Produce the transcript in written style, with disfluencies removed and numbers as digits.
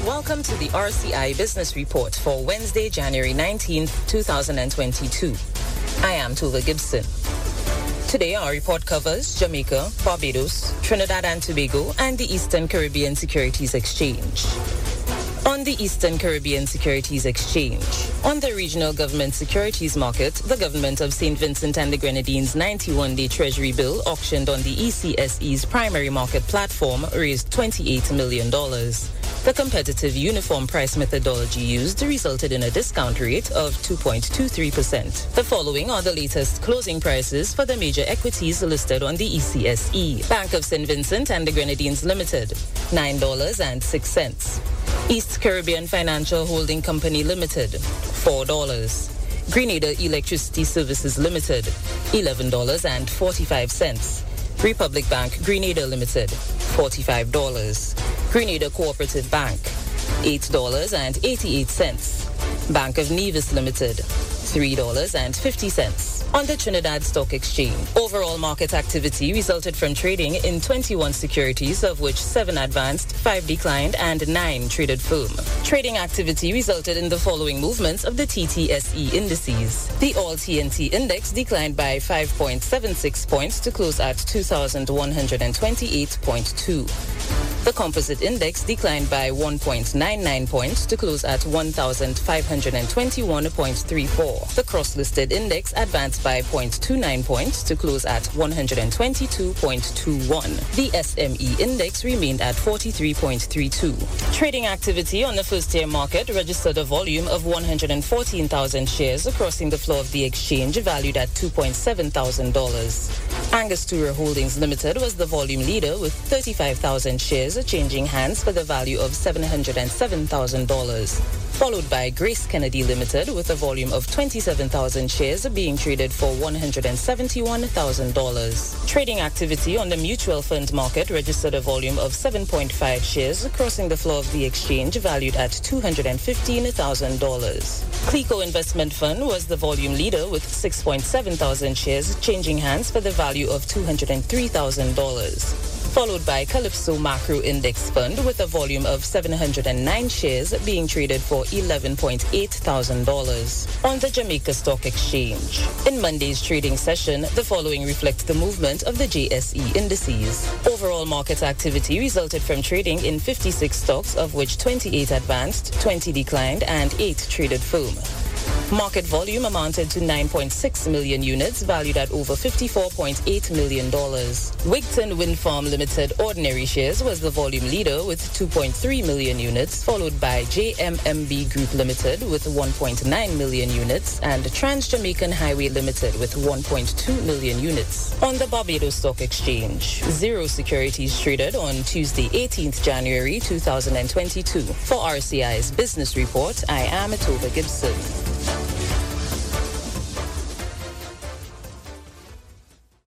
Welcome to the RCI Business Report for Wednesday, January 19th, 2022. I am Tova Gibson. Today, our report covers Jamaica, Barbados, Trinidad and Tobago, and the Eastern Caribbean Securities Exchange. On the Eastern Caribbean Securities Exchange, on the regional government securities market, the government of St. Vincent and the Grenadines' 91-day Treasury bill auctioned on the ECSE's primary market platform raised $28 million. The competitive uniform price methodology used resulted in a discount rate of 2.23%. The following are the latest closing prices for the major equities listed on the ECSE. Bank of St. Vincent and the Grenadines Limited, $9.06. East Caribbean Financial Holding Company Limited, $4. Grenada Electricity Services Limited, $11.45. Republic Bank Grenada Limited, $45. Grenada Cooperative Bank, $8.88. Bank of Nevis Limited, $3.50. On the Trinidad Stock Exchange, overall market activity resulted from trading in 21 securities, of which 7 advanced, 5 declined, and 9 traded firm. Trading activity resulted in the following movements of the TTSE indices. The All-TNT Index declined by 5.76 points to close at 2,128.2. The Composite Index declined by 1.99 points to close at 1,521.34. The Cross-Listed Index advanced by 0.29 points to close at 122.21. The SME Index remained at 43.32. Trading activity on the first-tier market registered a volume of 114,000 shares crossing the floor of the exchange, valued at $2.7 thousand. Angostura Holdings Limited was the volume leader with 35,000 shares changing hands for the value of $707,000, followed by Grace Kennedy Limited with a volume of 27,000 shares being traded for $171,000. Trading activity on the mutual fund market registered a volume of 7.5 shares crossing the floor of the exchange, valued at $215,000. Clico Investment Fund was the volume leader with 6.7 thousand shares changing hands for the value of $203,000, followed by Calypso Macro Index Fund with a volume of 709 shares being traded for $11.8 thousand. On the Jamaica Stock Exchange, in Monday's trading session, the following reflect the movement of the JSE indices. Overall market activity resulted from trading in 56 stocks, of which 28 advanced, 20 declined, and 8 traded firm. Market volume amounted to 9.6 million units, valued at over $54.8 million. Wigton Wind Farm Limited ordinary shares was the volume leader with 2.3 million units, followed by JMMB Group Limited with 1.9 million units and Trans-Jamaican Highway Limited with 1.2 million units. On the Barbados Stock Exchange, zero securities traded on Tuesday, 18th January 2022. For RCI's Business Report, I am Tova Gibson.